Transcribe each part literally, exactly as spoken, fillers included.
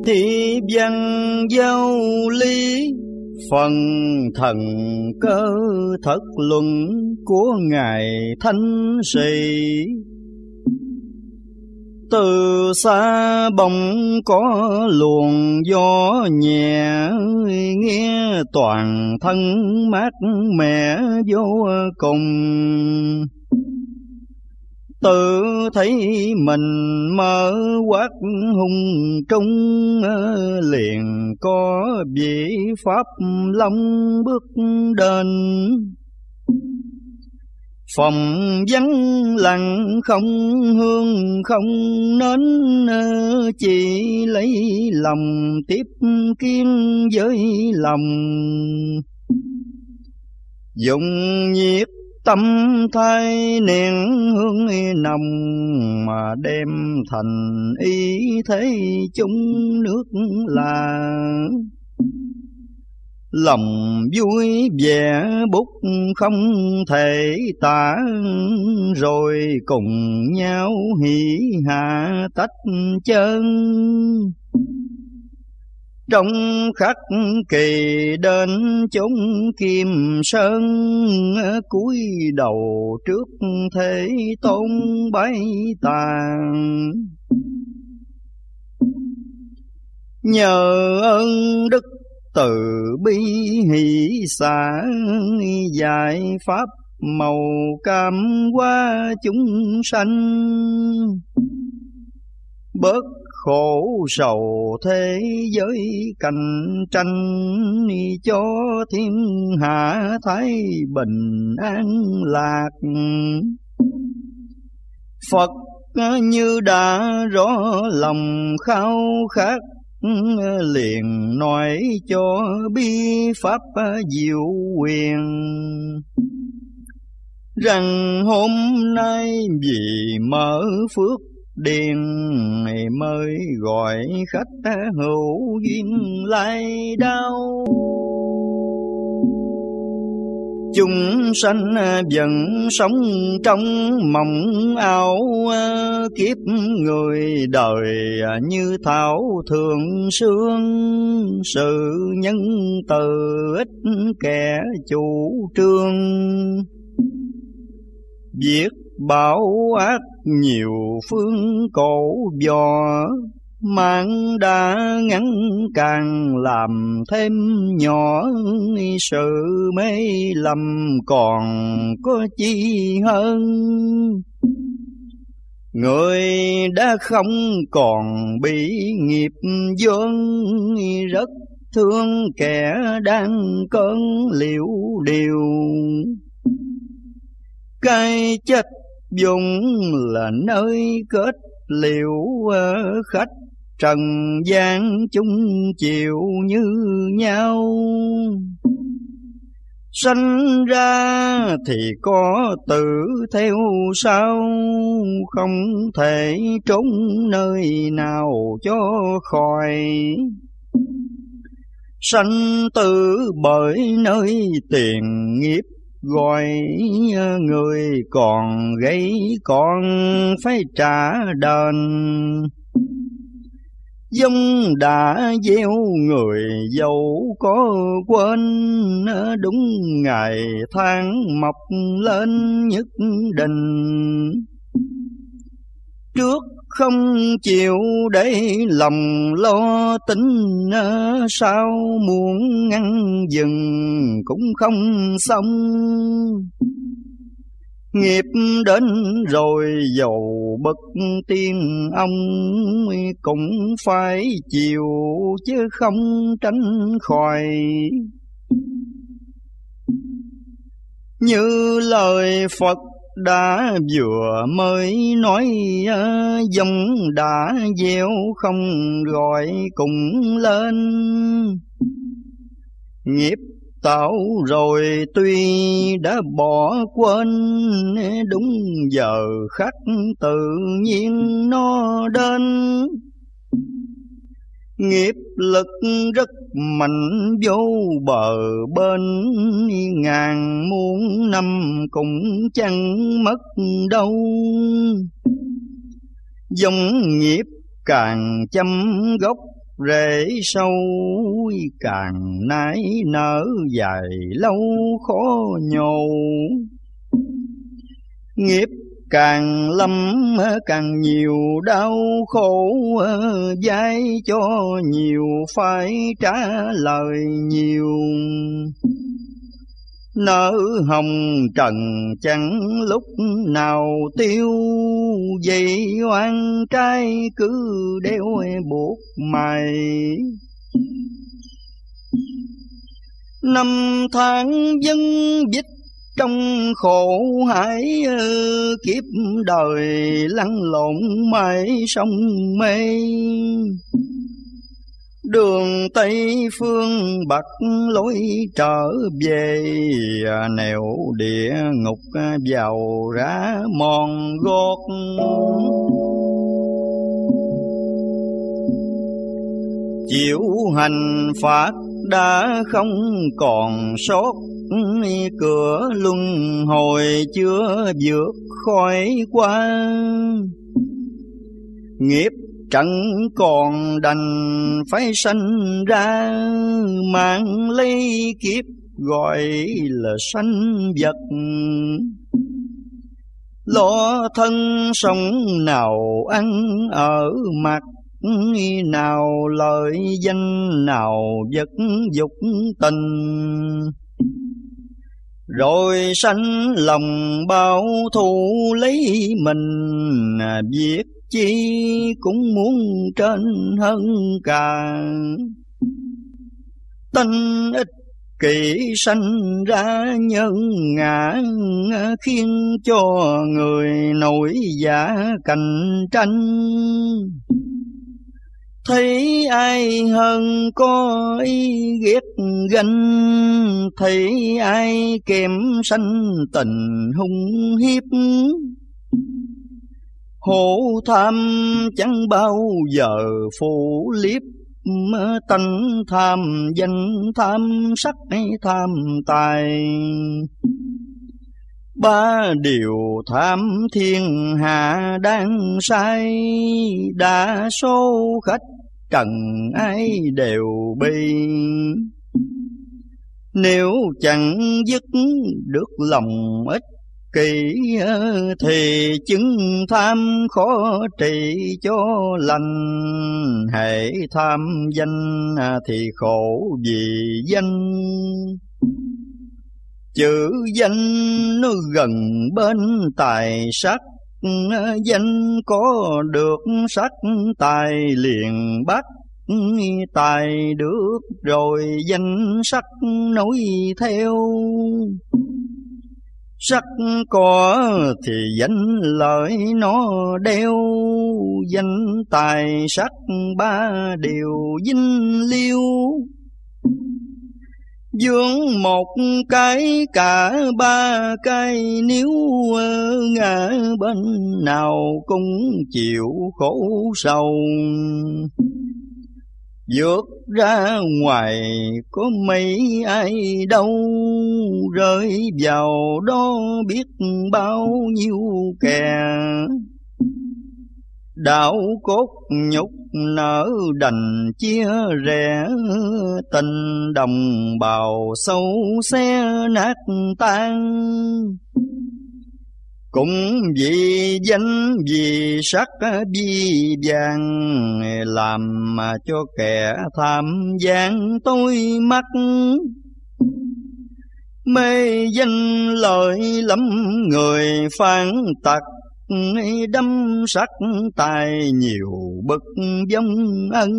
Thi văn giáo lý, phần thần cơ thất luận của Ngài Thánh Sĩ. Từ xa bỗng có luồng gió nhẹ, nghe toàn thân mát mẻ vô cùng. Tự thấy mình mơ quát hung trung, liền có vị pháp long bước đến. Phòng vắng lặng không hương không nến, chỉ lấy lòng tiếp kiến với lòng. Dùng nhiệt tâm thay nén hương nồng, mà đem thành ý thế chung nước là. Lòng vui vẻ bút không thể tả, rồi cùng nhau hỉ hạ tách chân. Trong khắc kỳ đến chốn Kim Sơn, cúi đầu trước Thế Tôn bái tàng. Nhờ ơn đức từ bi hỷ xả, dạy pháp màu cam qua chúng sanh. Bớt khổ sầu thế giới cạnh tranh, cho thiên hạ thái bình an lạc. Phật như đã rõ lòng khao khát, liền nói cho bi pháp diệu quyền. Rằng hôm nay vì mở phước điền, mới gọi khách hữu duyên lai đao. Chúng sanh vẫn sống trong mộng ảo, kiếp người đời như thảo thường sương. Sự nhân từ ít kẻ chủ trương, biết bảo ác nhiều phương cổ vò. Mạng đã ngắn càng làm thêm nhỏ, sự mê lầm còn có chi hơn. Người đã không còn bị nghiệp vướng, rất thương kẻ đang cơn liễu điều. Cái chết vùng là nơi kết liễu, khách trần gian chung chiều như nhau. Sanh ra thì có tử theo sau, không thể trốn nơi nào cho khỏi. Sanh tử bởi nơi tiền nghiệp gọi, người còn gây còn phải trả đền. Dông đã gieo người giàu có quên, đúng ngày tháng mọc lên nhất định. Trước không chịu để lòng lo tính, sao muốn ngăn dừng cũng không xong. Nghiệp đến rồi dầu bậc tiên ông, cũng phải chịu chứ không tránh khỏi. Như lời Phật đã vừa mới nói, dòng đã gieo không gọi cùng lên. Nghiệp tạo rồi tuy đã bỏ quên, đúng giờ khắc tự nhiên nó đến. Nghiệp lực rất mạnh vô bờ bên, ngàn muôn năm cũng chẳng mất đâu. Dòng nghiệp càng chăm gốc rễ sâu, càng nái nở dài lâu khó nhổ. Nghiệp càng lâm càng nhiều đau khổ, dai cho nhiều phải trả lời nhiều. Nở hồng trần chẳng lúc nào tiêu, vậy oan trai cứ đeo buộc mày. Năm tháng dân vít trong khổ hải, kiếp đời lăn lộn mãi sông mê. Đường Tây Phương bạc lối trở về, nẻo địa ngục vào ra mòn gót. Chịu hành phạt đã không còn sót, cửa luân hồi chưa vượt khỏi qua. Nghiệp chẳng còn đành phải sanh ra, mang lấy kiếp gọi là sanh vật. Lo thân sống nào ăn ở mặc, nào lợi danh nào vật dục tình. Rồi sanh lòng bao thù lấy mình, việc chi cũng muốn trên hơn cả. Tánh ích kỷ sanh ra nhân ngã, khiến cho người nổi dạ cạnh tranh. Thấy ai hơn có ý ghét ganh, thấy ai kém sanh tình hung hiếp. Hổ tham chẳng bao giờ phủ liếp, tánh tham danh tham sắc tham tài. Ba điều tham thiên hạ đang sai, đa số khách trần ai đều bi. Nếu chẳng dứt được lòng ích kỷ, thì chứng tham khó trị cho lành. Hễ tham danh thì khổ vì danh, chữ danh nó gần bên tài sắc. Danh có được sắc tài liền bắt, tài được rồi danh sắc nối theo. Sắc có thì danh lợi nó đeo, danh tài sắc ba điều dinh liêu. Vướng một cái cả ba cái, nếu ngã bên nào cũng chịu khổ sầu. Vượt ra ngoài có mấy ai đâu, rơi vào đó biết bao nhiêu kẻ. Đạo cốt nhục nở đành chia rẽ, tình đồng bào sâu xé nát tan. Cũng vì danh vì sắc vì vàng, làm mà cho kẻ tham gian tối mắt. Mê danh lợi lắm người phản tặc, đâm sắc tài nhiều bậc vong ân.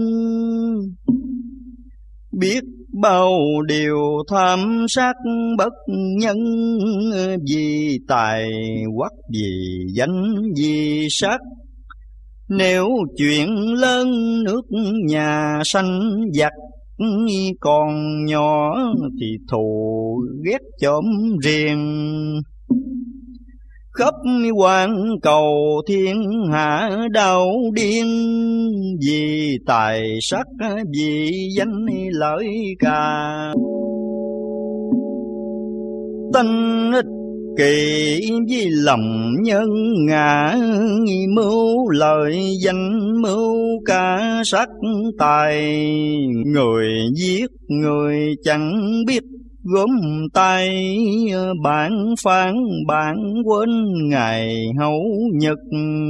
Biết bao điều tham sát bất nhân, vì tài hoặc vì danh vì sắc. Nếu chuyện lớn nước nhà sanh giặc, còn nhỏ thì thù ghét chóm riêng. Khắp hoàn cầu thiên hạ đau điên, vì tài sắc vì danh lợi cả. Tánh ích kỳ với lòng nhân ngã, mưu lợi danh mưu cả sắc tài. Người giết người chẳng biết gốm tay, bản phán bản quên ngày hậu nhật.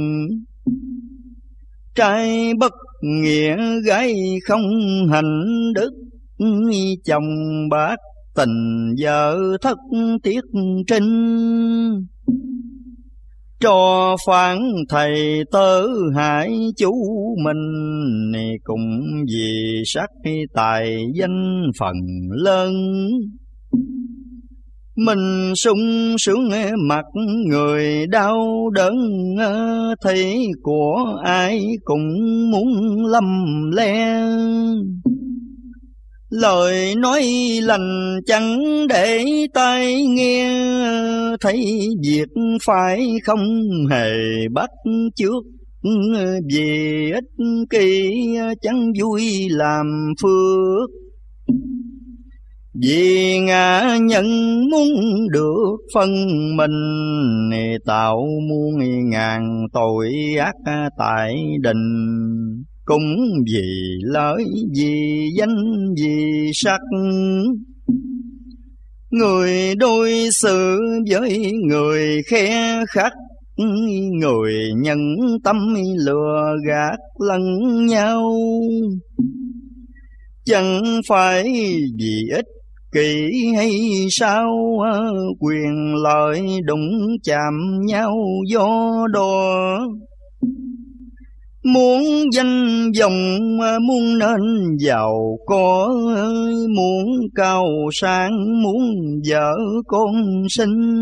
Trai bất nghĩa gái không hành đức, chồng bác tình vợ thất tiết trinh. Cho phán thầy tớ hại chú mình, cùng vì sắc tài danh phần lớn. Mình sung sướng mặt người đau đớn, thấy của ai cũng muốn lâm le. Lời nói lành chẳng để tai nghe, thấy việc phải không hề bắt chước. Vì ích kỷ chẳng vui làm phước, vì ngã nhân muốn được phân mình. Tạo muôn ngàn tội ác tại đình, cũng vì lợi vì danh vì sắc. Người đối xử với người khe khắc, người nhân tâm lừa gạt lẫn nhau. Chẳng phải vì ích kỷ hay sao, quyền lợi đụng chạm nhau do đó. Muốn danh vọng muốn nên giàu có, muốn cao sang muốn vợ con sinh.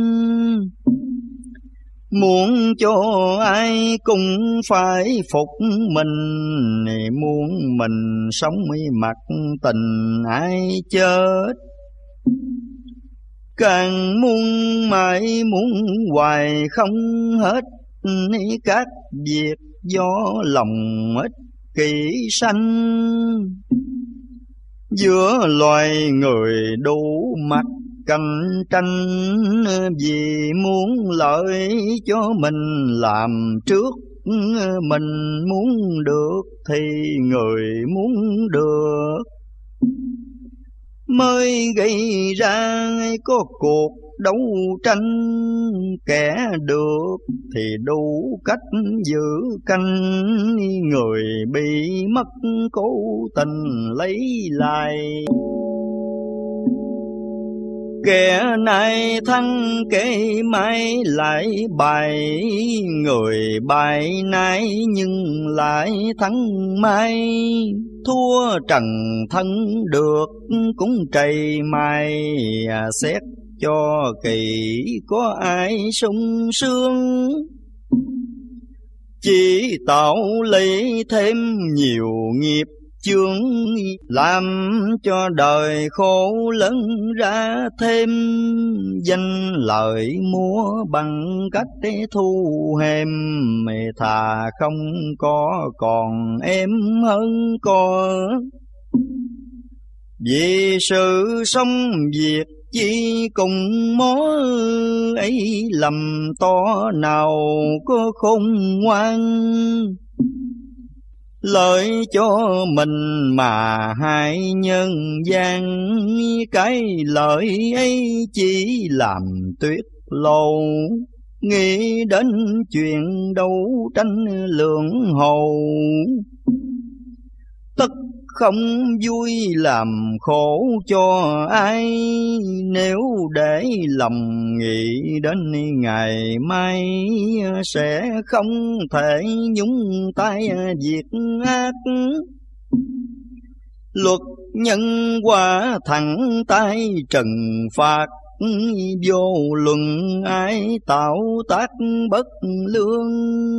Muốn cho ai cũng phải phục mình, muốn mình sống mặc tình ai chết. Càng muốn mãi muốn hoài không hết, các việc do lòng ích kỷ sanh. Giữa loài người đủ mặt cạnh tranh, vì muốn lợi cho mình làm trước. Mình muốn được thì người muốn được, mới gây ra có cuộc đấu tranh. Kẻ được thì đủ cách giữ canh, người bị mất cố tình lấy lại. Kẻ này thắng kẻ mai lại bài, người bài nay nhưng lại thắng mai. Thua trần thân được cũng trầy mai, xét cho kỳ có ai sung sướng. Chỉ tạo lấy thêm nhiều nghiệp chướng, làm cho đời khổ lớn ra thêm. Danh lợi mua bằng cách thu hèm, thà không có còn êm hơn có. Vì sự sống việc chỉ cùng mó ấy, lầm to nào có khôn ngoan. Lợi cho mình mà hại nhân gian, cái lợi ấy chỉ làm tuyết lâu. Nghĩ đến chuyện đấu tranh lượng hồ, tất không vui làm khổ cho ai. Nếu để lòng nghĩ đến ngày mai, sẽ không thể nhúng tay việc ác. Luật nhân quả thẳng tay trừng phạt, vô luận ai tạo tác bất lương.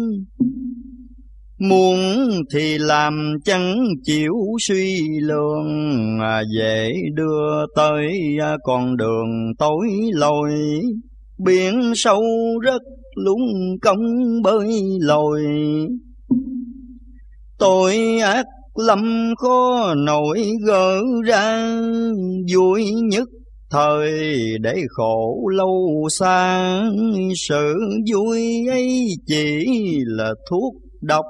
Muốn thì làm chẳng chịu suy lường, dễ đưa tới con đường tối lồi. Biển sâu rất lún công bơi lội, tội ác lầm khó nổi gỡ ra. Vui nhất thời để khổ lâu xa, sự vui ấy chỉ là thuốc độc.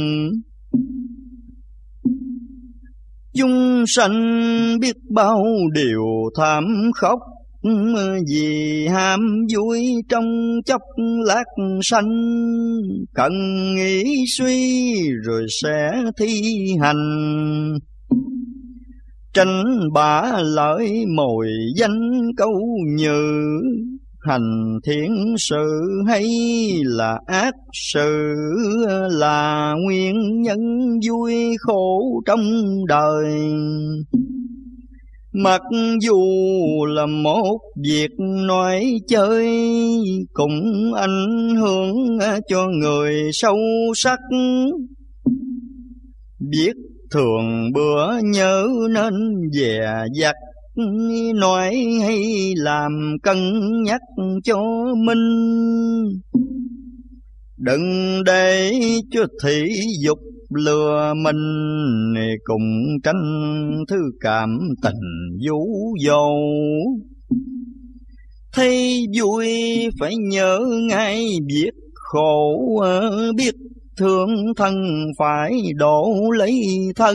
Chúng sanh biết bao điều thảm khốc, vì ham vui trong chốc lát sanh. Cần nghĩ suy rồi sẽ thi hành, tranh bá lợi mồi danh câu nhừ. Hành thiện sự hay là ác sự, là nguyên nhân vui khổ trong đời. Mặc dù là một việc nói chơi, cũng ảnh hưởng cho người sâu sắc. Biết thường bữa nhớ nên dè dặt, nói hay làm cân nhắc cho mình. Đừng để cho thị dục lừa mình, cùng tranh thứ cảm tình vũ dầu. Thấy vui phải nhớ ngay biết khổ, biết thương thân phải độ lấy thân.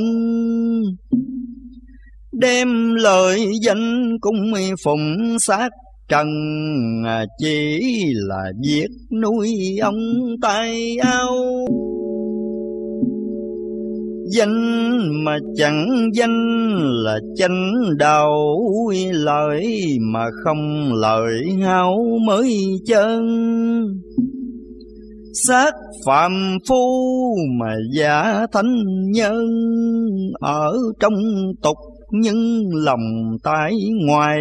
Đem lời danh cũng phụng sát trần, chỉ là việc nuôi ông tay áo. Danh mà chẳng danh là chánh đạo, lợi mà không lợi hao mới chân. Xác phàm phu mà giả thánh nhân, ở trong tục nhưng lòng tại ngoài.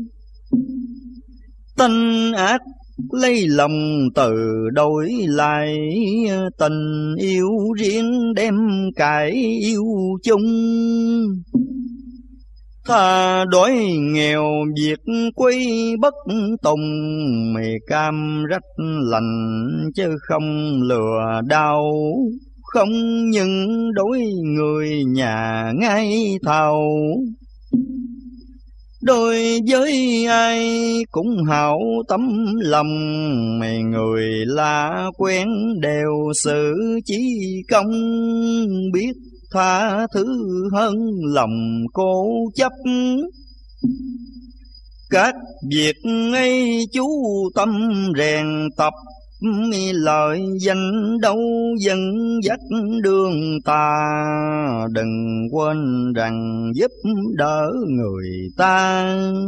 Tanh ác lấy lòng từ đổi lại, tình yêu riêng đem cải yêu chung. Thà đói nghèo việc quấy bất tùng, mày cam rách lành chứ không lừa đau. Không những đối người nhà ngay thầu, đối với ai cũng hảo tấm lòng. Mày người lạ quen đều xử chí công, biết tha thứ hơn lòng cố chấp. Các việc ấy chú tâm rèn tập, lời danh đâu dẫn dắt đường ta. Đừng quên rằng giúp đỡ người ta,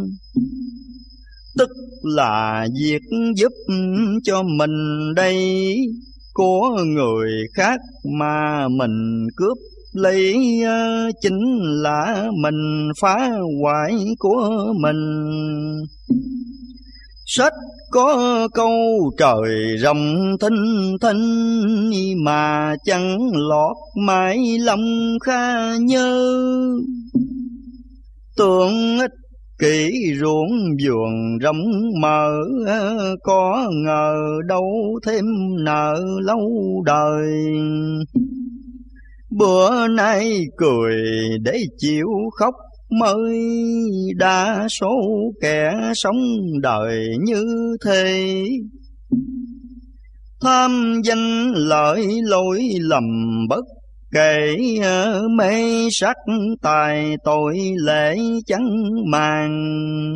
tức là việc giúp cho mình đây. Của người khác mà mình cướp lấy, chính là mình phá hoại của mình. Sách có câu trời rộng thinh thinh, mà chẳng lọt mãi lòng kha nhớ. Tưởng ích kỷ ruộng vườn rộng mờ, có ngờ đâu thêm nợ lâu đời. Bữa nay cười để chịu khóc mới, đa số kẻ sống đời như thế. Tham danh lợi lỗi lầm bất kể, mê sắc tài tội lễ chẳng màng.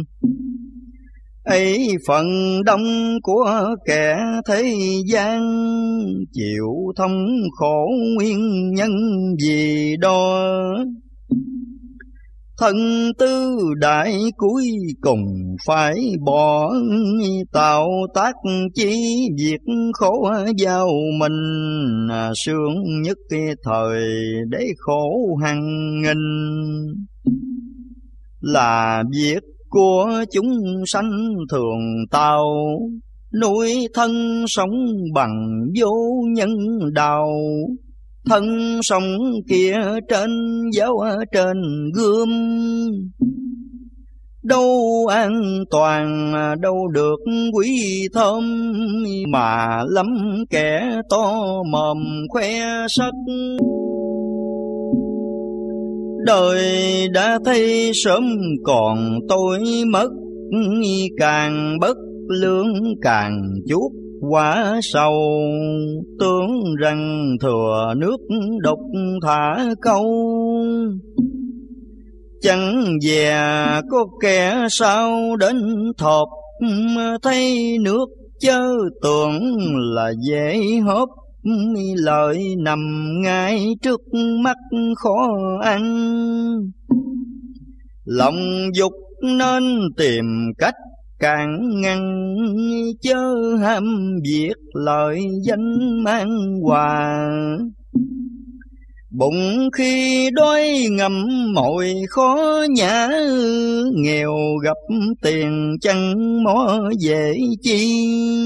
Ấy phần đông của kẻ thế gian, chịu thống khổ nguyên nhân gì đó. Thân tư đại cuối cùng phải bỏ, tạo tác chi việc khổ giao mình. Sướng nhất thời để khổ hằng nghìn, là việc của chúng sanh thường tạo. Nuôi thân sống bằng vô nhân đạo, thân sống kia trên giáo trên gươm. Đâu an toàn đâu được quý thơm, mà lắm kẻ to mồm khoe sắc. Đời đã thấy sớm còn tôi mất, càng bất lương càng chuốc quả sâu. Tưởng rằng thừa nước đục thả câu, chẳng dè có kẻ sao đến thộp. Thấy nước chớ tưởng là dễ hớp, lợi nằm ngay trước mắt khó ăn. Lòng dục nên tìm cách càng ngăn, chớ ham việc lợi danh mang hòa. Bụng khi đói ngậm mồi khó nhả, nghèo gặp tiền chẳng mó dễ chi.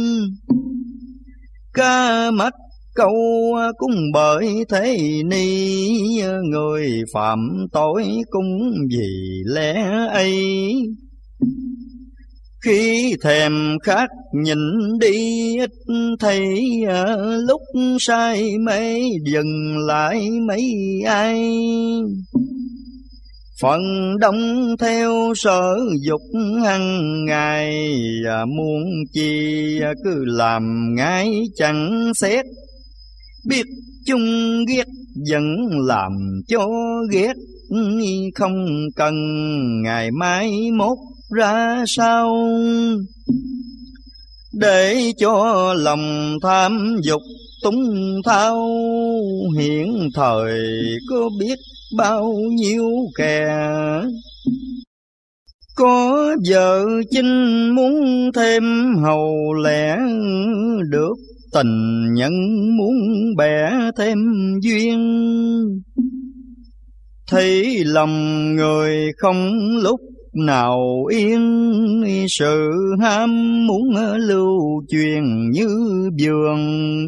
Ca mắt câu cũng bởi thế ni, người phạm tội cũng vì lẽ ấy. Khi thèm khát nhìn đi ít thấy, lúc say mê dừng lại mấy ai. Phần đông theo sở dục hằng ngày, muốn chi cứ làm ngái chẳng xét. Biết chung ghét vẫn làm cho ghét, không cần ngày mai mốt ra sao. Để cho lòng tham dục tung thao, hiện thời có biết bao nhiêu kẻ. Có vợ chinh muốn thêm hầu lẽ, được tình nhân muốn bẻ thêm duyên. Thấy lòng người không lúc nào yên, sự ham muốn lưu truyền như vườn.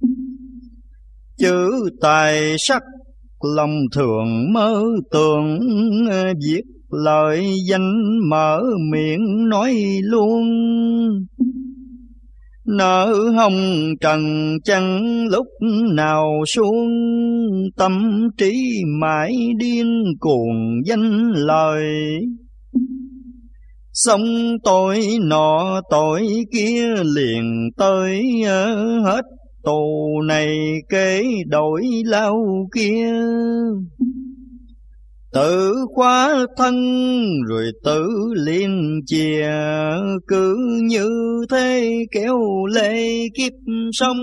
Chữ tài sắc lòng thường mơ tưởng, viết lời danh mở miệng nói luôn. Nợ hồng trần chẳng lúc nào xuống, tâm trí mãi điên cuồng danh lời. Xong tội nọ tội kia liền tới, hết tù này kế đổi lao kia. Tự khóa thân rồi tự liên chìa, cứ như thế kéo lê kiếp sống.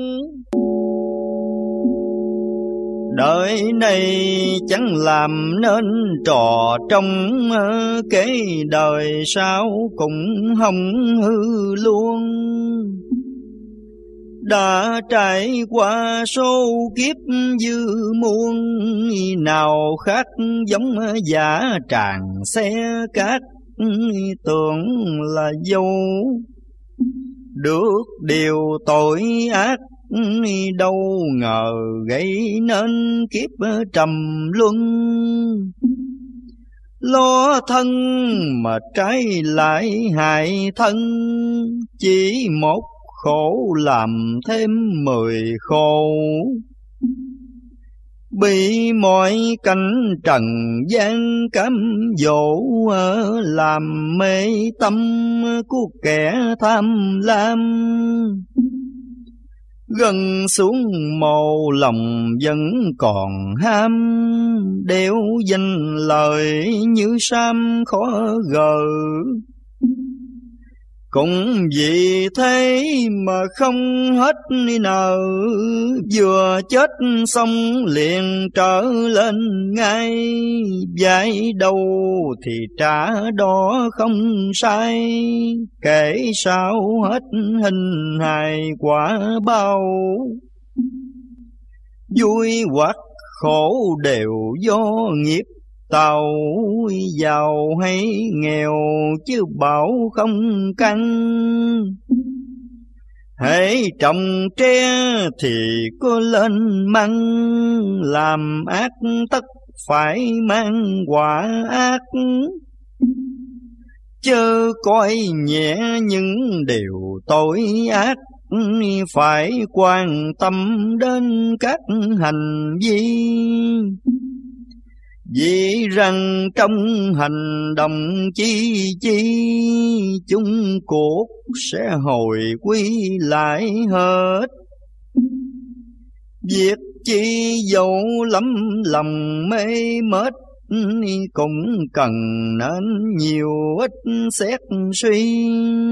Đời này chẳng làm nên trò trong, kế đời sau cũng hông hư luôn. Đã trải qua số kiếp dư muôn, nào khác giống giả tràng xe cát. Tưởng là dâu được điều tội ác, đâu ngờ gây nên kiếp trầm luân. Lo thân mà trái lại hại thân, chỉ một khổ làm thêm mười khổ. Bị mọi cảnh trần gian cám dỗ, làm mê tâm của kẻ tham lam. Gần xuống mồ lòng vẫn còn ham, đeo danh lời như sam khó gờ. Cũng vì thế mà không hết nợ, vừa chết xong liền trở lên ngay. Vậy đâu thì trả đó không sai, kể sao hết hình hài quả bao. Vui hoặc khổ đều do nghiệp tàu, giàu hay nghèo chứ bảo không căn. Hễ trồng tre thì có lên măng, làm ác tất phải mang quả ác. Chớ coi nhẹ những điều tội ác, phải quan tâm đến các hành vi. Vì rằng trong hành động chi chi, chung cuộc sẽ hồi quy lại hết. Việc chi dẫu lắm lòng mê mết, cũng cần nên nhiều ít xét suy.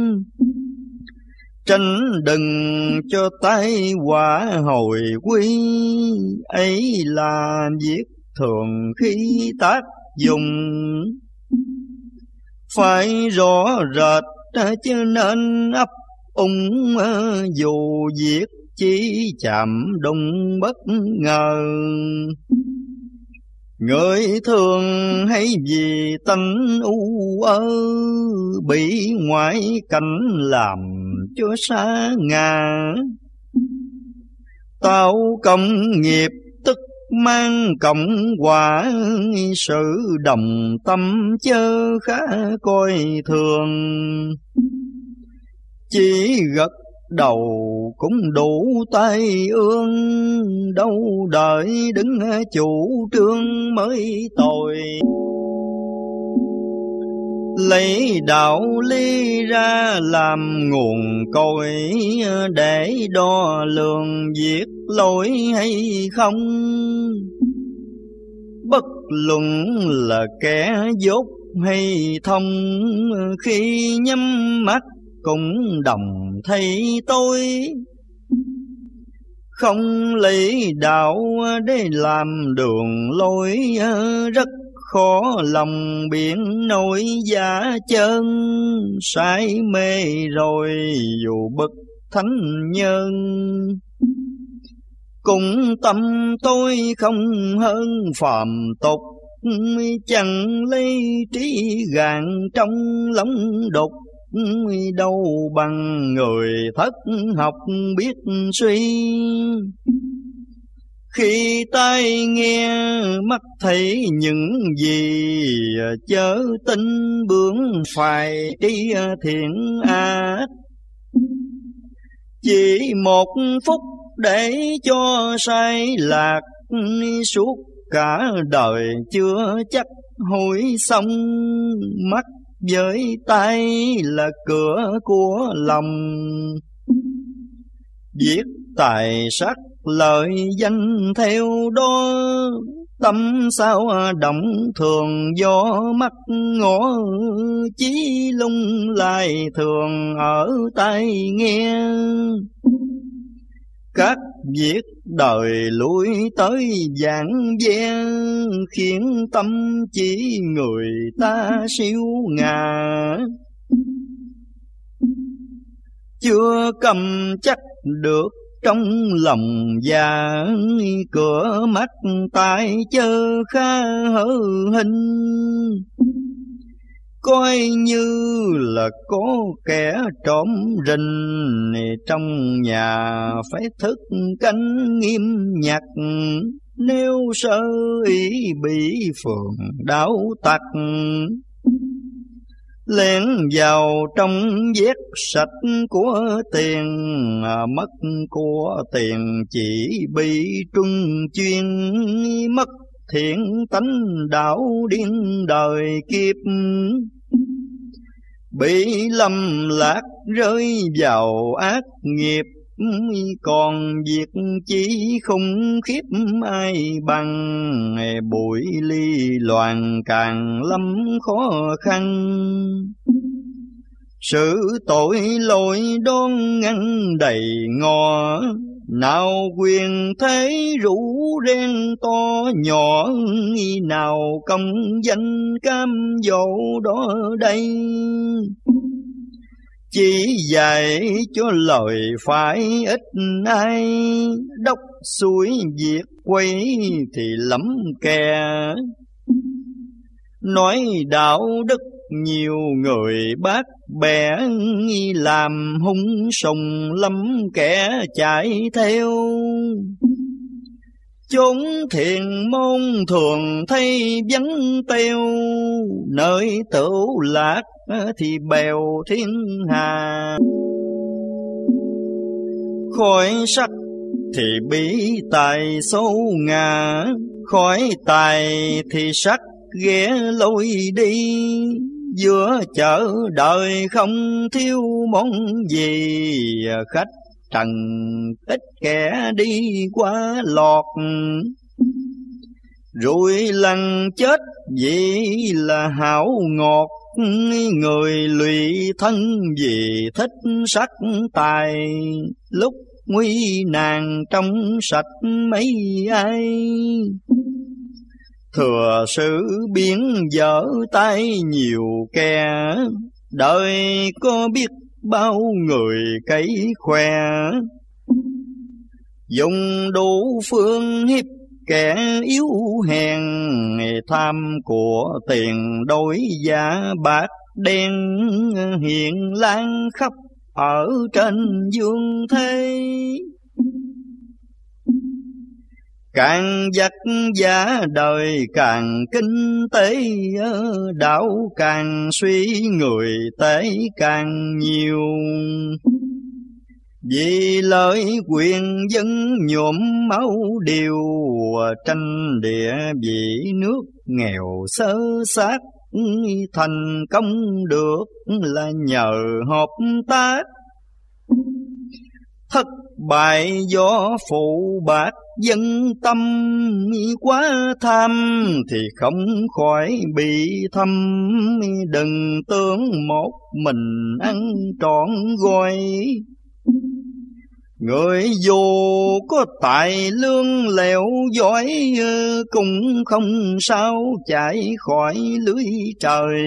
Tránh đừng cho tai họa hồi quy, ấy là việc thường khi tác dụng. Phải rõ rệt chứ nên ấp úng, dù việc chỉ chạm đụng bất ngờ. Người thường hay vì tánh u ơ, bị ngoại cảnh làm cho xa ngã. Tạo công nghiệp tức mang cộng quả, sự đồng tâm chớ khá coi thường. Chỉ gật đầu cũng đủ tai ương, đâu đợi đứng chủ trương mới tội. Lấy đạo lý ra làm nguồn cội, để đo lường việc lỗi hay không. Bất luận là kẻ dốt hay thông, khi nhắm mắt cũng đồng thấy tôi. Không lấy đạo để làm đường lối, rất khó lòng biển nổi giả chân. Sai mê rồi dù bậc thánh nhân, cũng tâm tôi không hơn phàm tục. Chẳng lấy trí gạn trong lòng đục, đâu bằng người thất học biết suy. Khi tai nghe mắt thấy những gì, chớ tin bướng phải đi thiện ác. Chỉ một phút để cho sai lạc, suốt cả đời chưa chắc hối xong. Mắt với tay là cửa của lòng, viết tài sắc lợi danh theo đó. Tâm sao động thường do mắt ngó, chí lung lại thường ở tai nghe. Các việc đời lui tới giảng ve, khiến tâm chỉ người ta siêu ngà. Chưa cầm chắc được trong lòng già, cửa mắt tai chớ khá hở hình. Coi như là có kẻ trộm rình, trong nhà phải thức canh nghiêm nhặt. Nếu sơ ý bị phường đảo tặc, lén vào trong vét sạch của tiền. Mất của tiền chỉ bị trung chuyên, mất thiện tánh đạo điên đời kiếp. Bị lầm lạc rơi vào ác nghiệp, còn việc chỉ khủng khiếp ai bằng. Bụi ly loạn càng lắm khó khăn, sự tội lỗi đón ngăn đầy ngò. Nào quyền thế rủ ren to nhỏ, nào công danh cam dỗ đó đây. Chỉ dạy cho lời phải ít ai, đốc suối việc quay thì lắm kè. Nói đạo đức nhiều người bác bẻ, làm hung sùng lắm kẻ chạy theo. Chốn thiền môn thường thấy vắng teo, nơi tửu lạc thì bèo thiên hà. Khói sắc thì bí tài số ngà, khỏi tài thì sắc ghé lối đi. Giữa chợ đời không thiếu món gì, khách trần ít kẻ đi qua lọt. Rồi lần chết vì là hảo ngọt, người lụy thân vì thích sắc tài. Lúc nguy nàng trong sạch mấy ai, thừa sự biến dở tay nhiều kẻ. Đời có biết bao người cấy khoe, dùng đủ phương hiếp kẻ yếu hèn. Tham của tiền đổi giá bạc đen, hiện lang khắp ở trên dương thế. Càng giặc giá đời càng kinh tế, đạo càng suy người tế càng nhiều. Vì lợi quyền dân nhuộm máu điều, tranh địa vị nước nghèo sơ sát. Thành công được là nhờ hợp tác, thất bại do phụ bạc dân tâm. Quá tham thì không khỏi bị thâm, đừng tưởng một mình ăn trọn gói. Người dù có tài lương lẽo giỏi, cũng không sao chạy khỏi lưới trời.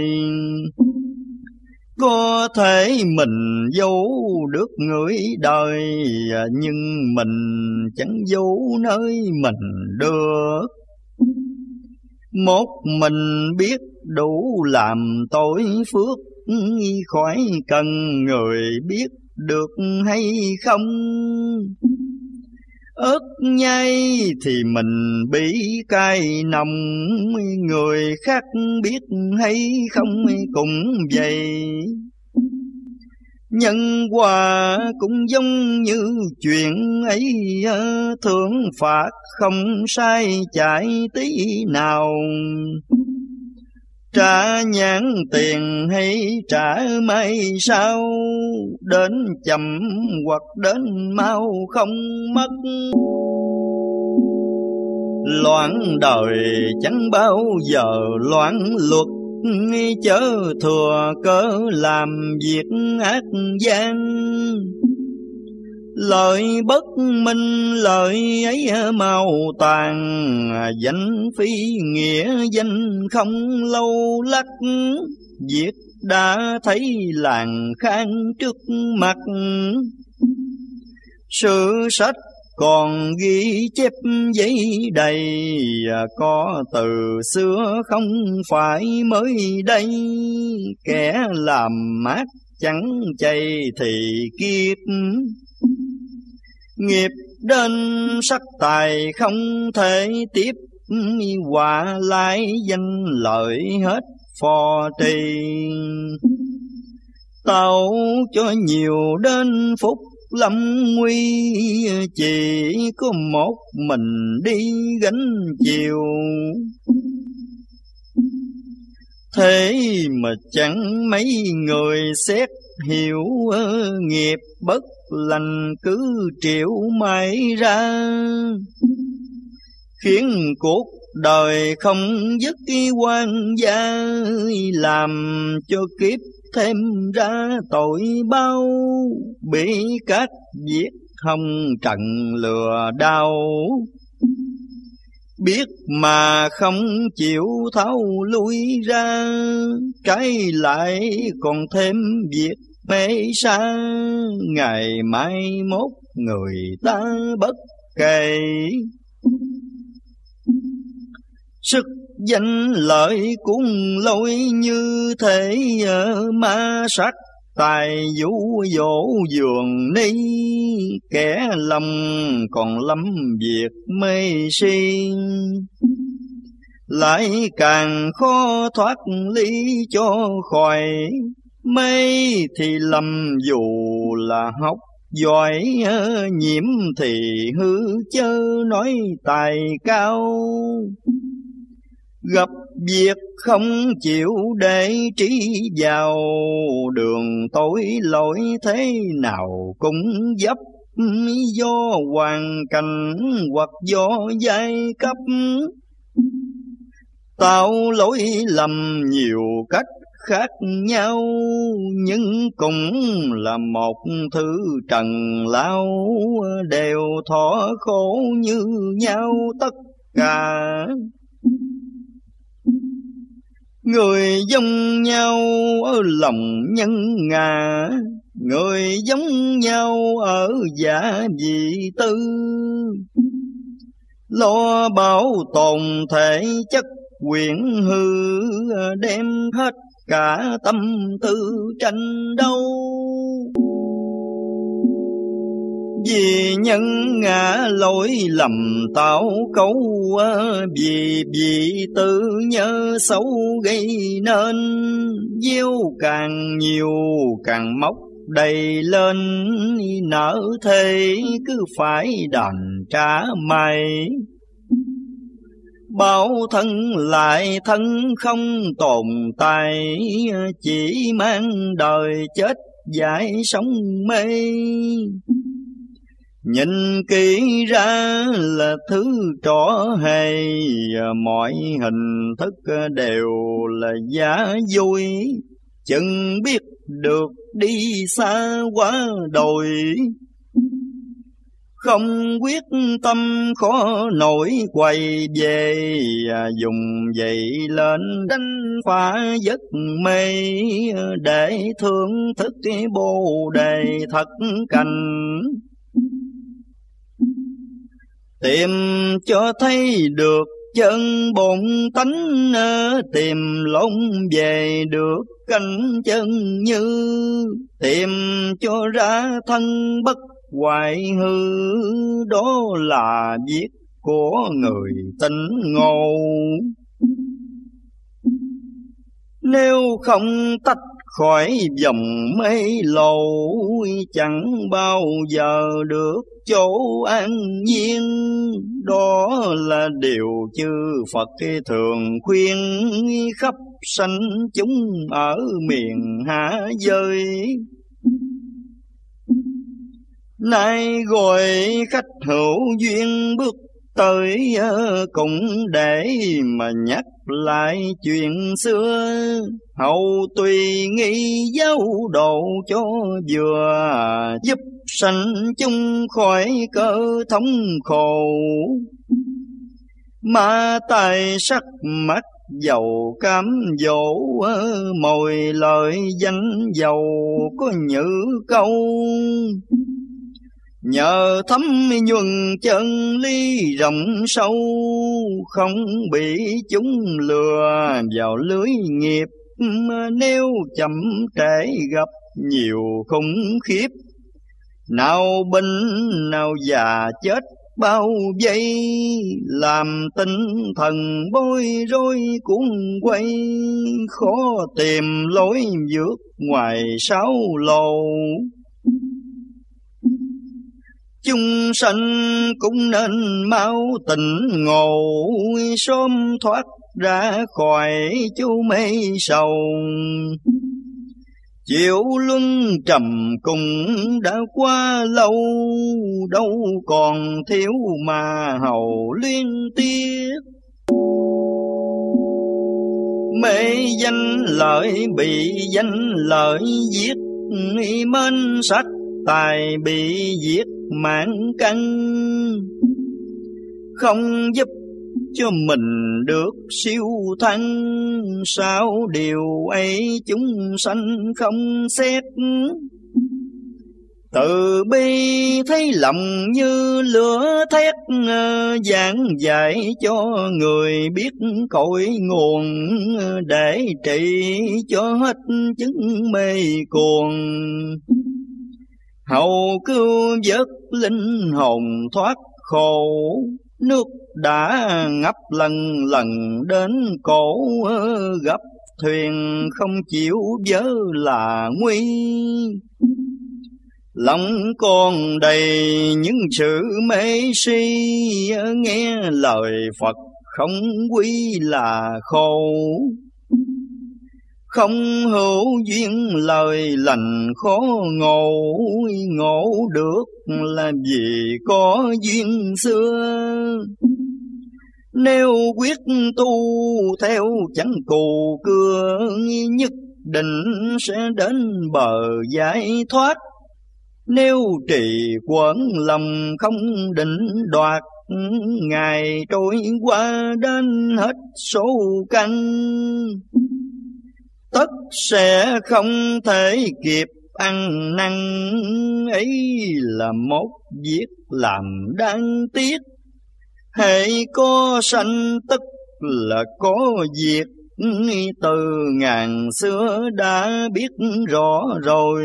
Có thể mình giấu được người đời, nhưng mình chẳng giấu nơi mình được. Một mình biết đủ làm tội phước, khỏi cần người biết được hay không. Ớt nhai thì mình bị cay nồng, người khác biết hay không cũng vậy. Nhân quả cũng giống như chuyện ấy, thưởng phạt không sai chạy tí nào. Trả nhãn tiền hay trả mai sau, đến chậm hoặc đến mau không mất. Loạn đời chẳng bao giờ loạn luật, chớ thừa cớ làm việc ác gian. Lợi bất minh lợi ấy mau tàn, danh phi nghĩa danh không lâu lắc. Việc đã thấy làng khang trước mặt, sự sách còn ghi chép giấy đầy. Có từ xưa không phải mới đây, kẻ làm mát chẳng chay thì kiếp. Nghiệp đến sắc tài không thể tiếp, quả lại danh lợi hết phò trì. Tạo cho nhiều đến phúc lâm nguy, chỉ có một mình đi gánh chịu. Thế mà chẳng mấy người xét hiểu, nghiệp bất lành cứ triệu mãi ra. Khiến cuộc đời không dứt quan gia, làm cho kiếp thêm ra tội bao. Bị các việc hồng trần lừa đau, biết mà không chịu tháo lui ra. Trái lại còn thêm việc mê sa, ngày mai mốt người ta bất kể. Sức danh lợi cuốn lối như thế, ma sát tài vũ dỗ giường ni. Kẻ lầm còn lắm việc mê si, lại càng khó thoát ly cho khỏi. Mê thì lầm dù là học giỏi nhiễm thì hư chớ nói tài cao. Gặp việc không chịu để trí vào, đường tối lối thế nào cũng dấp, do hoàn cảnh hoặc do giai cấp. Tạo lỗi lầm nhiều cách khác nhau, nhưng cũng là một thứ trần lao, đều thọ khổ như nhau tất cả. Người giống nhau ở lòng nhân ngã, người giống nhau ở giả dị tư. Lo bảo tồn thể chất quyển hư, đem hết cả tâm tư tranh đấu. Vì nhân ngã lỗi lầm tạo cấu, vì vị tự nhớ xấu gây nên. Gieo càng nhiều càng móc đầy lên, nợ thế cứ phải đền trả mày. Bảo thân lại thân không tồn tại, chỉ mang đời chết dại sống mê. Nhìn kỹ ra là thứ trò hề, mọi hình thức đều là giả dối. Chừng biết được đi xa quá đồi, không quyết tâm khó nổi quay về. Dùng vậy lên đánh phá giấc mê, để thưởng thức bồ đề thật cành. Tìm cho thấy được chân bổn tánh, tìm lộn về được cánh chân như. Tìm cho ra thân bất hoại hư, đó là việc của người tỉnh ngộ. Nếu không tách khỏi dòng mây lầu, chẳng bao giờ được chỗ an nhiên. Đó là điều chư Phật thường khuyên khắp sanh chúng ở miền hạ giới. Nay gọi khách hữu duyên bước tới, cũng để mà nhắc lại chuyện xưa. Hậu tùy nghi giáo độ cho vừa, giúp sanh chung khỏi cơ thống khổ. Mà tài sắc mắt dầu cám dỗ, mồi lời danh giàu có như câu. Nhờ thấm nhuần chân ly rộng sâu, không bị chúng lừa vào lưới nghiệp. Nếu chậm trễ gặp nhiều khủng khiếp, nào bệnh nào già chết bao giây. Làm tinh thần bối rối cuốn quay, khó tìm lối vượt ngoài sáu lầu. Chúng sanh cũng nên mau tỉnh ngộ, sớm thoát ra khỏi chú mê sầu. Chịu luân trầm cùng đã qua lâu, đâu còn thiếu mà hầu liên tiếc. Mê danh lợi bị danh lợi giết, mến sắc tài bị giết mạng căn. Không giúp cho mình được siêu thăng, sao điều ấy chúng sanh không xét. Từ bi thấy lòng như lửa thét, giảng dạy cho người biết cội nguồn, để trị cho hết chứng mê cuồng. Hầu cứu vớt linh hồn thoát khổ, nước đã ngập lần lần đến cổ. Gấp thuyền không chịu vớ là nguy, Lòng con đầy những sự mê si, nghe lời Phật không quý là khổ. Không hữu duyên lời lành khó ngộ, ngộ được làm gì có duyên xưa. Nếu quyết tu theo chẳng cù cưa, nhất định sẽ đến bờ giải thoát. Nếu trì quẩn lòng không định đoạt, ngày trôi qua đến hết số căn. Tất sẽ không thể kịp ăn năn, ấy là một việc làm đáng tiếc. Hễ có sanh tức là có diệt, từ ngàn xưa đã biết rõ rồi.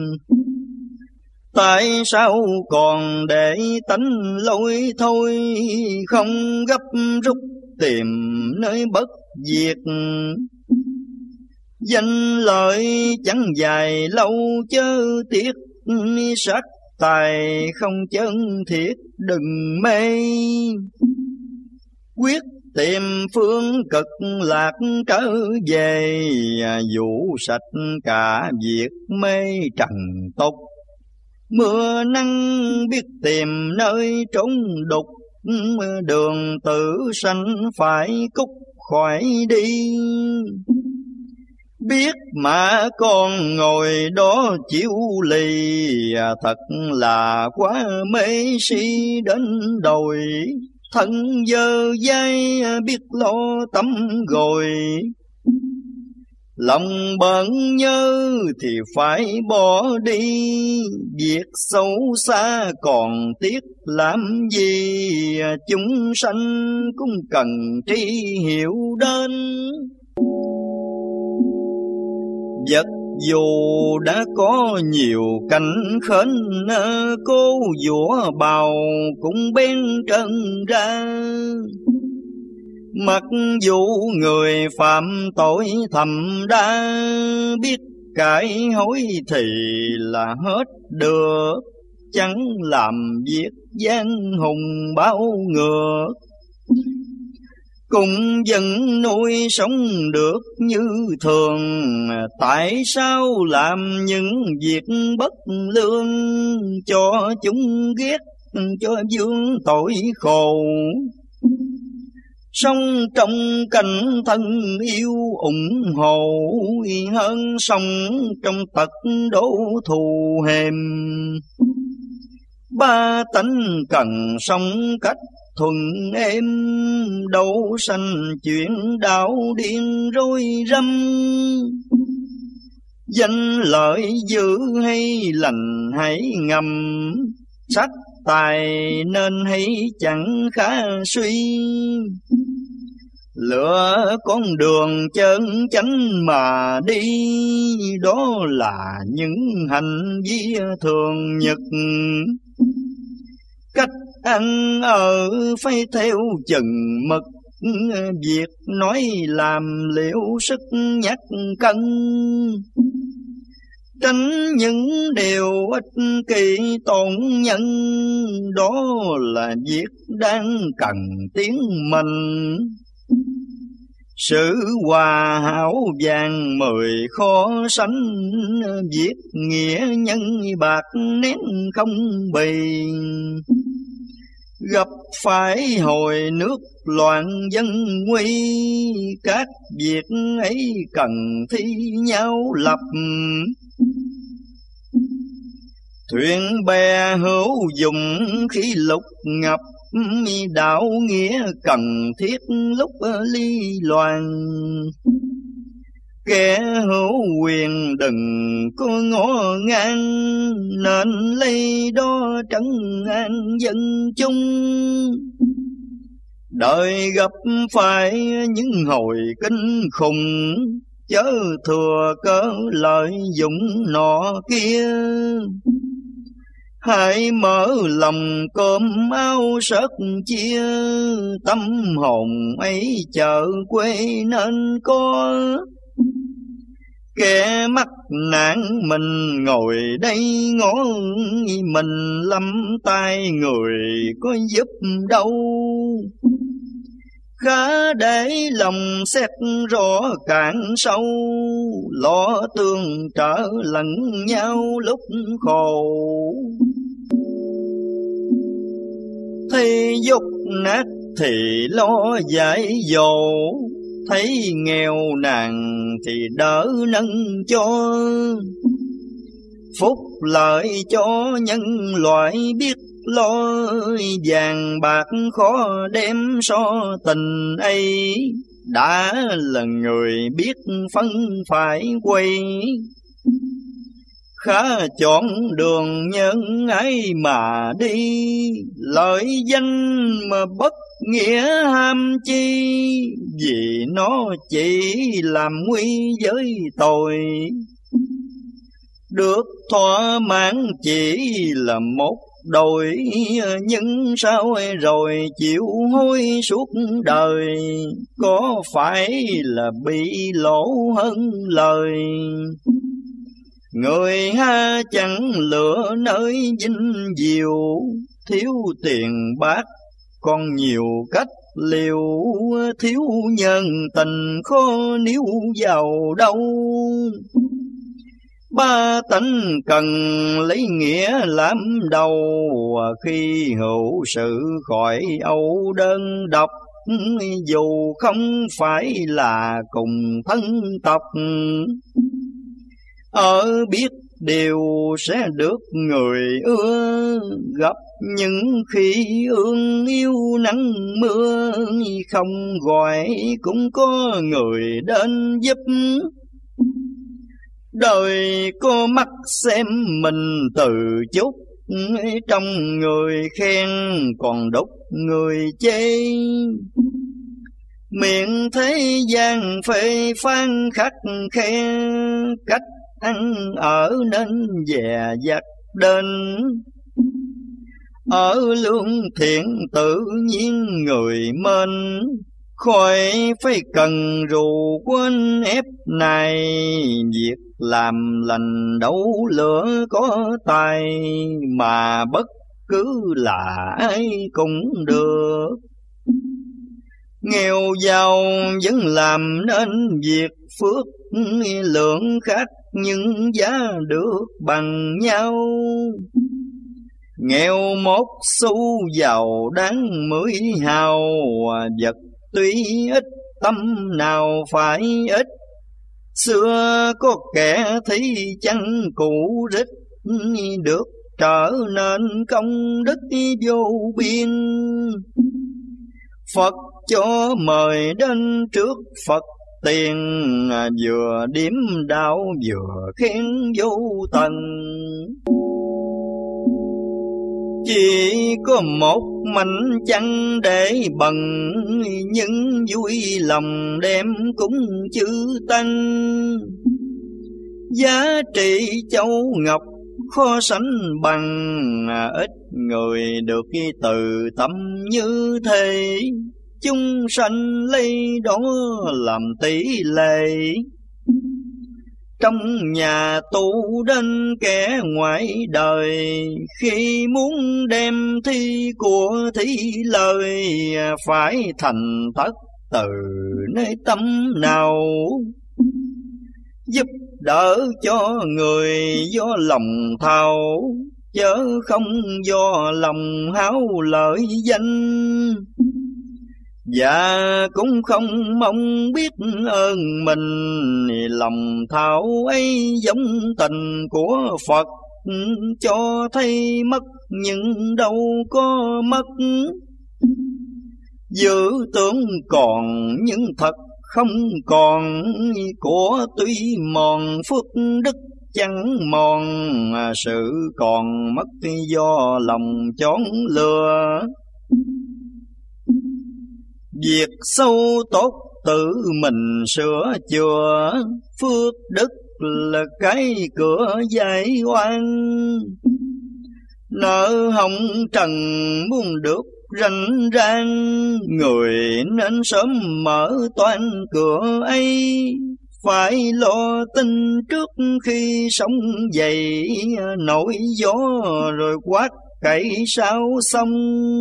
Tại sao còn để tánh lỗi thôi, không gấp rút tìm nơi bất diệt. Danh lợi chẳng dài lâu chớ tiếc, sắc tài không chân thiệt đừng mê. Quyết tìm phương cực lạc trở về, dụ sạch cả việc mê trần tục. Mưa nắng biết tìm nơi trốn đục, đường tử sanh phải cúc khỏi đi. Biết mà con ngồi đó chịu lì, thật là quá mê si đến đồi. Thân dơ dai biết lo tắm gội, lòng bận nhớ thì phải bỏ đi. Việc xấu xa còn tiếc làm gì, chúng sanh cũng cần tri hiểu đến. Vật dù đã có nhiều cảnh khến, cố dũa bào cũng bén trân ra. Mặc dù người phạm tội thầm đa, biết cải hối thì là hết được. Chẳng làm việc gian hùng báo ngược, cùng dân nuôi sống được như thường. Tại sao làm những việc bất lương, cho chúng ghét cho vương tội khổ. Sống trong cảnh thân yêu ủng hộ, hơn sống trong tật đố thù hèm. Ba tánh cần sống cách thuần êm, đâu sanh chuyện đạo điên rối rắm. Danh lợi dữ hay lành hãy ngầm, sắc tài nên hay chẳng khá suy. Lựa con đường chân chánh mà đi, đó là những hành vi thường nhật. Cách ăn ở phải theo chừng mực, việc nói làm liệu sức nhắc cân. Tránh những điều ích kỷ tổn nhân, đó là việc đang cần tiến mình. Sự hòa hảo vàng mười khó sánh, việc nghĩa nhân bạc nén không bì. Gặp phải hồi nước loạn dân nguy, các việc ấy cần thi nhau lập. Thuyền bè hữu dụng khi lúc ngập, đạo nghĩa cần thiết lúc ly loạn. Kẻ hữu quyền đừng có ngó ngang, nên lấy đó trấn an dân chúng. Đời gặp phải những hồi kinh khủng, chớ thừa cớ lợi dụng nọ kia. Hãy mở lòng cơm áo sớt chia, tâm hồn ấy chợ quê nên có. Kẻ mắc nạn mình ngồi đây ngó mình lắm tay người có giúp đâu. Khá để lòng xét rõ cạn sâu, lo tương trợ lẫn nhau lúc khổ. Thấy dốc nát thì lo dạy dỗ, thấy nghèo nàn thì đỡ nâng cho. Phúc lợi cho nhân loại biết lo, vàng bạc khó đem so tình ấy. Đã là người biết phân phải quay, khá chọn đường nhân ấy mà đi. Lợi danh mà bất nghĩa ham chi, vì nó chỉ làm nguy với tội. Được thỏa mãn chỉ là một đôi, nhưng sao rồi chịu hối suốt đời. Có phải là bị lỗ hơn lời. Người ha chẳng lựa nơi vinh diệu, thiếu tiền bạc còn nhiều cách liều. Thiếu nhân tình khó níu vào đâu, ba tánh cần lấy nghĩa làm đầu. Khi hữu sự khỏi âu đơn độc, dù không phải là cùng thân tộc. Ở biết điều sẽ được người ưa, gặp những khi ương yêu nắng mưa. Không gọi cũng có người đến giúp, đời có mắt xem mình từ chút. Trong người khen còn đúc người chê, miệng thế gian phê phán khắc khe. Cách ăn ở nên dè dặt đến, ở lương thiện tự nhiên người mến. Khỏi phải cần rù quên ép này, việc làm lành đấu lửa có tài. Mà bất cứ là ai cũng được, nghèo giàu vẫn làm nên việc phước. Lượng khác nhưng giá được bằng nhau, nghèo một xu giàu đáng mười hào. Vật tuy ít tâm nào phải ít, xưa có kẻ thấy chăng cũ rích. Được trở nên công đức vô biên, Phật cho mời đến trước Phật tiền. Vừa điểm đạo vừa khen vô tận, chỉ có một mảnh chăng để bằng. Nhưng vui lòng đem cúng chư tăng, giá trị châu ngọc khó sánh bằng. Ít người được từ tâm như thế, chúng sanh lấy đó làm tỷ lệ. Trong nhà tu đến kẻ ngoại đời, khi muốn đem thi của thí lời. Phải thành tất từ nơi tâm nào, giúp đỡ cho người do lòng thao. Chớ không do lòng háo lợi danh, và cũng không mong biết ơn mình. Lòng thảo ấy giống tình của Phật, cho thấy mất nhưng đâu có mất. Giữ tưởng còn nhưng thật không còn, của tuy mòn phước đức chẳng mòn. Sự còn mất do lòng chón lừa, việc sâu tốt tự mình sửa chữa. Phước đức là cái cửa giải oan, nợ hồng trần muốn được rành rang. Người nên sớm mở toan cửa ấy, phải lo tin trước khi sống dậy, nổi gió rồi quát cậy sao xong.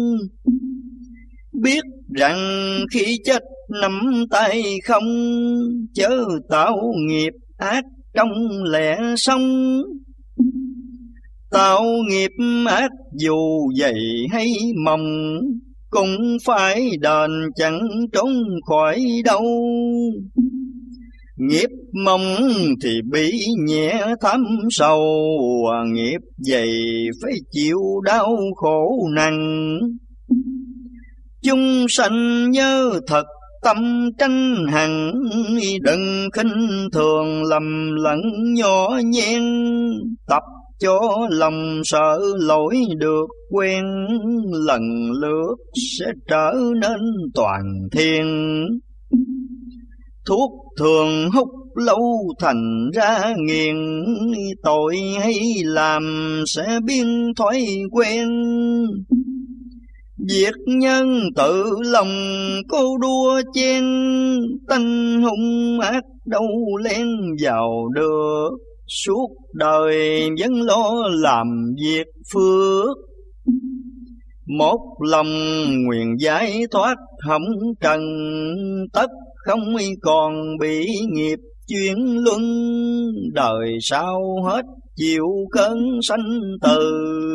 Biết rằng khi chết nắm tay không, chớ tạo nghiệp ác trong lẽ sống. Tạo nghiệp ác dù dày hay mong, cũng phải đền chẳng trốn khỏi đâu. Nghiệp mong thì bị nhẹ thấm sâu, nghiệp dày phải chịu đau khổ nặng. Chúng sanh nhớ thật tâm tranh hằng, đừng khinh thường lầm lẫn nhỏ nhen. Tập cho lòng sợ lỗi được quen, lần lượt sẽ trở nên toàn thiên. Thuốc thường hút lâu thành ra nghiền, tội hay làm sẽ biến thói quen. Việc nhân tự lòng câu đua chen, tánh hung ác đâu len vào được. Suốt đời vẫn lo làm việc phước, một lòng nguyện giải thoát hồng trần. Tất không còn bị nghiệp chuyển luân, đời sau hết chịu cơn sanh tử.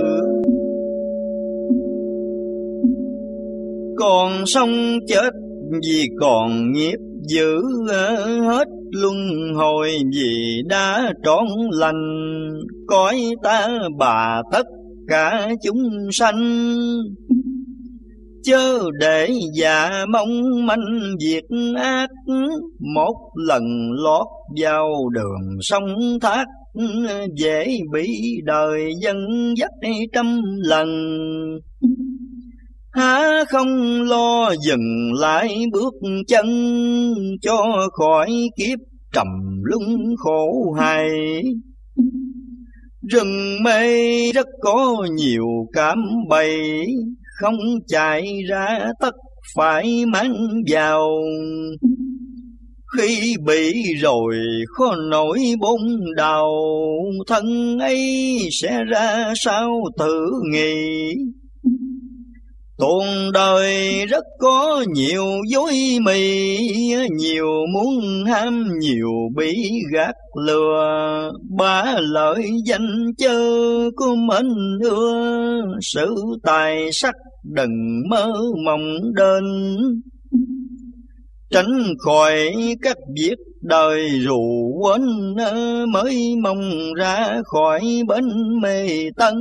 Còn sống chết vì còn nghiệp giữ, hết luân hồi vì đã trọn lành. Cõi ta bà tất cả chúng sanh, chớ để dạ mong manh việc ác. Một lần lót vào đường sông thác, dễ bị đời dẫn dắt trăm lần. Há không lo dừng lại bước chân, cho khỏi kiếp trầm luân khổ hại. Rừng mê rất có nhiều cạm bẫy, không chạy ra tất phải mang vào. Khi bị rồi khó nổi bốn đầu, thân ấy sẽ ra sao tự nghĩ. Tuần đời rất có nhiều dối mì, nhiều muốn ham nhiều bị gạt lừa. Ba lợi danh chớ có mến ưa, sự tài sắc đừng mơ mộng đến. Tránh khỏi các việc đời rù quên, mới mong ra khỏi bến mê tân.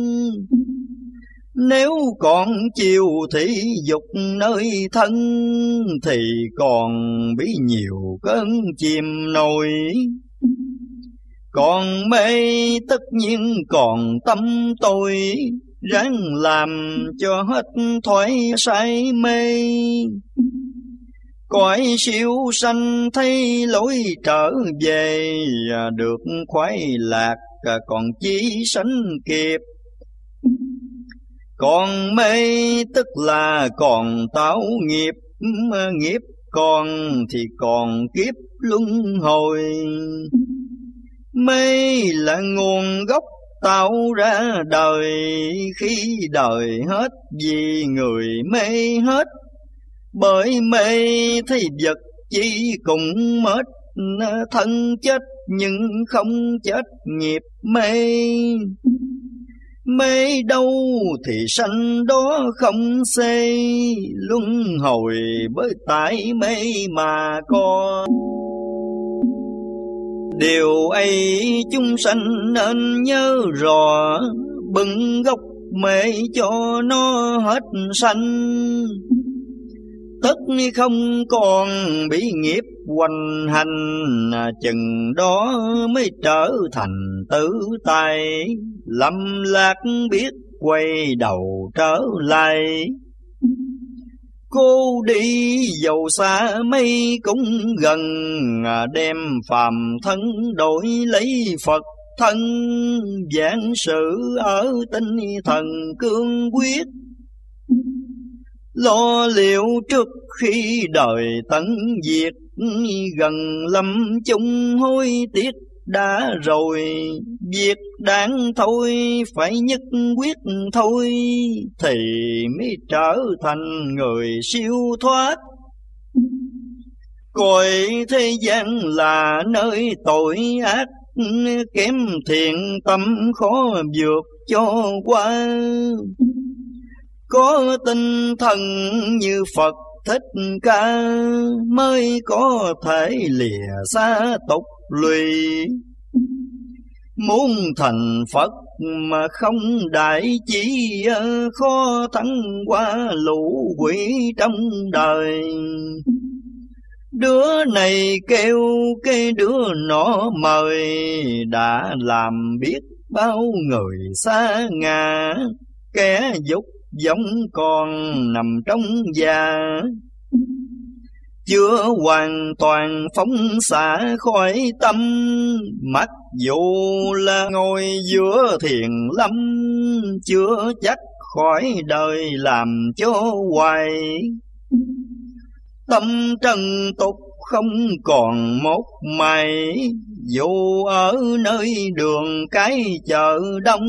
Nếu còn chiều thị dục nơi thân, thì còn bị nhiều cơn chìm nổi. Còn mê tất nhiên còn tâm tôi, ráng làm cho hết thoái say mê. Cõi siêu sanh thấy lối trở về, được khoái lạc còn chi sánh kịp. Còn mê tức là còn tạo nghiệp, nghiệp còn thì còn kiếp luân hồi. Mê là nguồn gốc tạo ra đời, khi đời hết vì người mê hết. Bởi mê thấy vật chi cũng mất, thân chết nhưng không chết nghiệp mê. Mê đâu thì sanh đó không xê, luân hồi bởi tại mê mà có. Điều ấy chúng sanh nên nhớ rõ, bưng gốc mê cho nó hết sanh. Tất không còn bị nghiệp hoành hành, chừng đó mới trở thành tử tài. Lâm lạc biết quay đầu trở lại, cô đi dầu xa mây cũng gần. Đem phàm thân đổi lấy Phật thân, giảng sự ở tinh thần cương quyết. Lo liệu trước khi đời tận diệt, gần lâm chung hối tiếc đã rồi, việc đáng thôi phải nhất quyết thôi, thì mới trở thành người siêu thoát. Coi thế gian là nơi tội ác, kém thiện tâm khó vượt cho qua. Có tinh thần như Phật Thích Ca mới có thể lìa xa tục lụy. Muốn thành Phật mà không đại chí, khó thắng qua lũ quỷ trong đời. Đứa này kêu cái đứa nọ mời, đã làm biết bao người xa ngã. Kẻ dục giống còn nằm trong da, chưa hoàn toàn phóng xạ khỏi tâm. Mặc dù là ngồi giữa thiền lâm, chưa chắc khỏi đời làm cho hoài. Tâm trần tục không còn một mày, dù ở nơi đường cái chợ đông.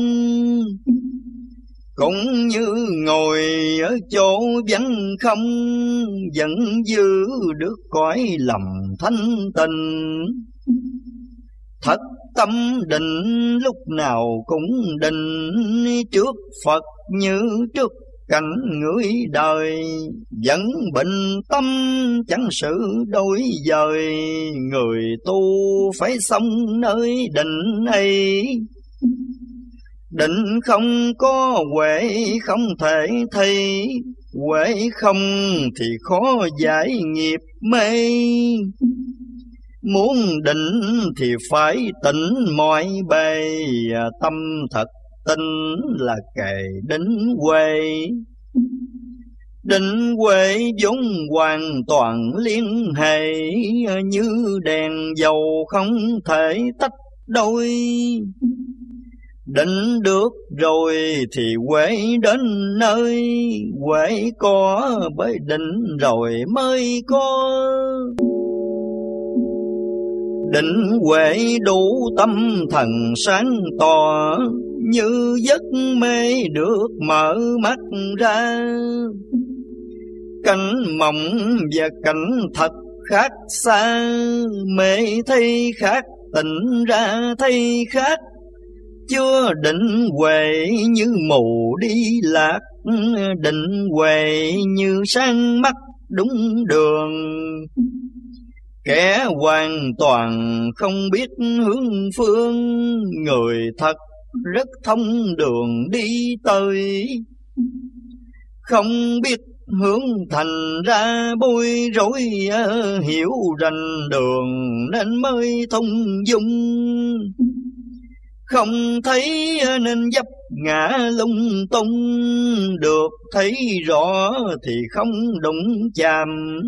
Cũng như ngồi ở chỗ vắng không, vẫn giữ được cõi lòng thanh tịnh. Thật tâm định lúc nào cũng định, trước Phật như trước cảnh người đời. Vẫn bình tâm chẳng sự đổi dời, người tu phải sống nơi định ấy. Định không có huệ không thể thay, huệ không thì khó giải nghiệp mê. Muốn định thì phải tỉnh mọi bề, tâm thật tinh là kề định huệ. Định huệ vốn hoàn toàn liên hệ, như đèn dầu không thể tách đôi. Định được rồi thì huệ đến nơi, huệ có bởi định rồi mới có. Định huệ đủ tâm thần sáng tỏ, như giấc mê được mở mắt ra. Cảnh mộng và cảnh thật khác xa, mê thấy khác tỉnh ra thấy khác. Chưa định huệ như mù đi lạc, định huệ như sáng mắt đúng đường. Kẻ hoàn toàn không biết hướng phương, người thật rất thông đường đi tới. Không biết hướng thành ra bối rối, hiểu rành đường nên mới thông dung. Không thấy nên dấp ngã lung tung, được thấy rõ thì không đụng chạm.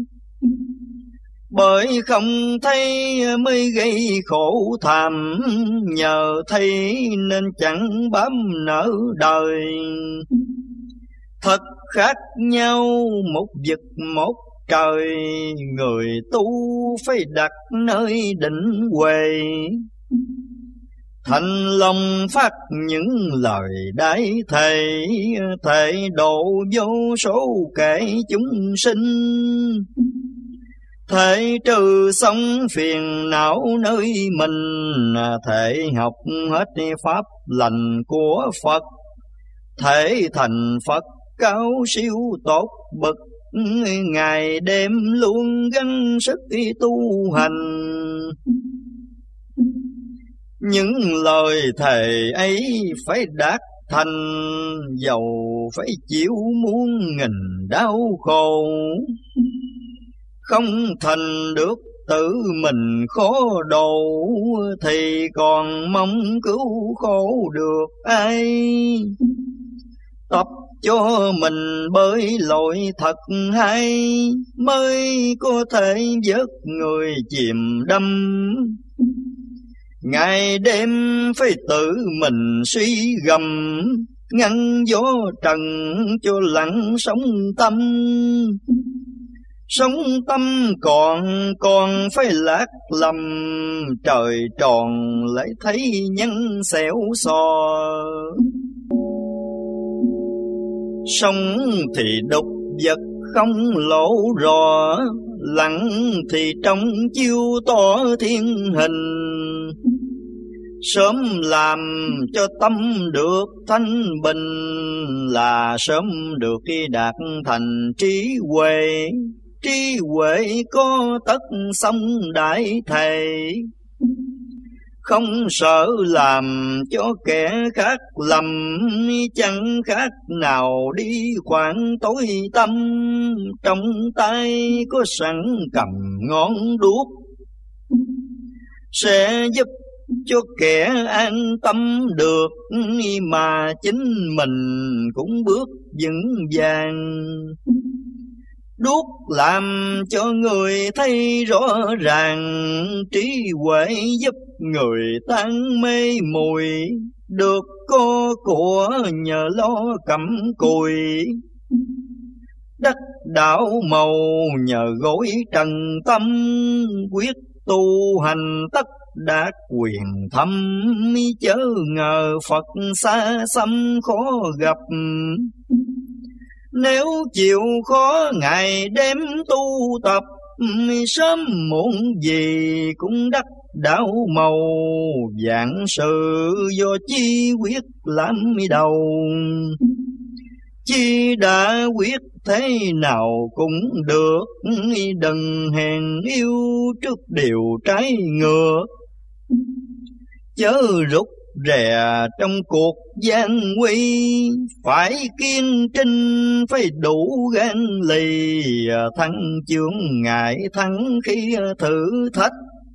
Bởi không thấy mới gây khổ thảm, nhờ thấy nên chẳng bám nở đời. Thật khác nhau một vực một trời, người tu phải đặt nơi định huệ. Thành lòng phát những lời đại thề, thề độ vô số kẻ chúng sinh. Thể trừ sống phiền não nơi mình, thể học hết pháp lành của Phật. Thể thành Phật cao siêu tốt bậc, ngày đêm luôn gắng sức tu hành. Những lời thề ấy phải đạt thành, dầu phải chịu muôn nghìn đau khổ. Không thành được tự mình khó độ, thì còn mong cứu khổ được ai. Tập cho mình bơi lội thật hay, mới có thể vớt người chìm đắm. Ngày đêm phải tự mình suy gầm, ngăn gió trần cho lặng sống tâm. Sống tâm còn còn phải lạc lầm, trời tròn lại thấy nhân xẻo xò. Sống thì đục vật không lộ rõ, lặng thì trong chiêu tỏ thiên hình. Sớm làm cho tâm được thanh bình, là sớm được khi đạt thành trí huệ. Trí huệ có tất song đại thầy, không sợ làm cho kẻ khác lầm. Chẳng khác nào đi khoảng tối tâm, trong tay có sẵn cầm ngón đuốc, sẽ giúp cho kẻ an tâm được, mà chính mình cũng bước vững vàng. Đuốc làm cho người thấy rõ ràng, trí huệ giúp người tan mê muội. Được có của nhờ lo cặm cùi, đắc đạo màu nhờ gối trần tâm. Quyết tu hành tất đạt quyền thâm, chớ ngờ Phật xa xăm khó gặp. Nếu chịu khó ngày đêm tu tập, sớm muộn gì cũng đắc đạo màu. Vạn sự do chi quyết làm đầu, chi đã quyết thế nào cũng được. Đừng hèn yêu trước điều trái ngược, chớ rụt rè trong cuộc gian nguy. Phải kiên trinh, phải đủ gan lì, thắng chướng ngại thắng khi thử thách.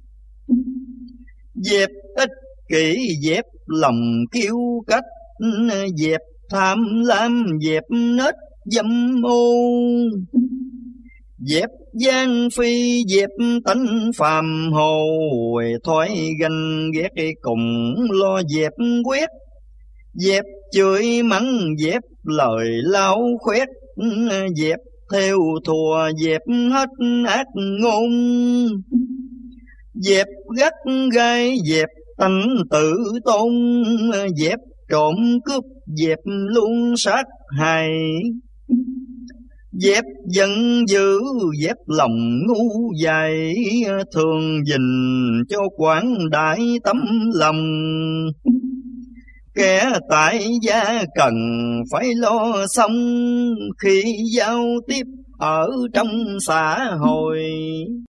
Dẹp ích kỷ, dẹp lòng kiêu cách, dẹp tham lam, dẹp nết dâm ô. Dẹp gian phi, dẹp tánh phàm hồ, thói ganh ghét cùng lo dẹp quét. Dẹp chửi mắng, dẹp lời lao khoét, dẹp theo thùa, dẹp hết ác ngôn. Dẹp gắt gai, dẹp tánh tự tôn, dẹp trộm cướp, dẹp luôn sát hại. Dẹp giận dữ, dẹp lòng ngu dại, thường dình cho quảng đại tấm lòng. Kẻ tại gia cần phải lo xong, khi giao tiếp ở trong xã hội.